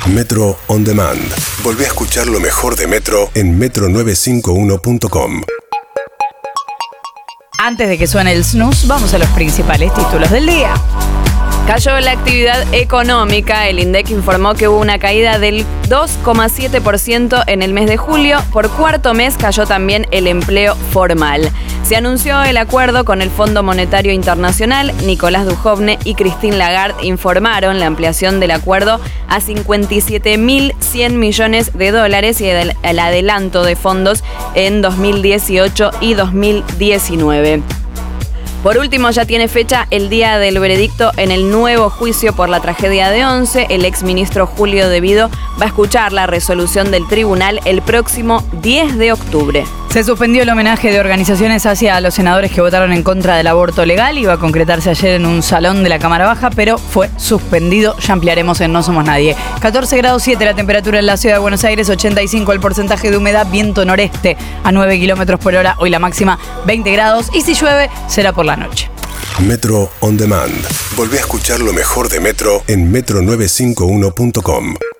Metro On Demand. Volvé a escuchar lo mejor de Metro en metro951.com. Antes de que suene el snooze, vamos a los principales títulos del día. Cayó la actividad económica. El INDEC informó que hubo una caída del 2,7% en el mes de julio. Por cuarto mes cayó también el empleo formal. Se anunció el acuerdo con el Fondo Monetario Internacional. Nicolás Dujovne y Christine Lagarde informaron la ampliación del acuerdo a 57.100 millones de dólares y el adelanto de fondos en 2018 y 2019. Por último, ya tiene fecha el día del veredicto en el nuevo juicio por la tragedia de Once. El exministro Julio De Vido va a escuchar la resolución del tribunal el próximo 10 de octubre. Se suspendió el homenaje de organizaciones hacia los senadores que votaron en contra del aborto legal. Iba a concretarse ayer en un salón de la Cámara Baja, pero fue suspendido. Ya ampliaremos en No Somos Nadie. 14 grados 7 la temperatura en la ciudad de Buenos Aires, 85 el porcentaje de humedad, viento noreste a 9 kilómetros por hora. Hoy la máxima 20 grados y si llueve será por la noche. Metro On Demand. Volvé a escuchar lo mejor de Metro en metro951.com.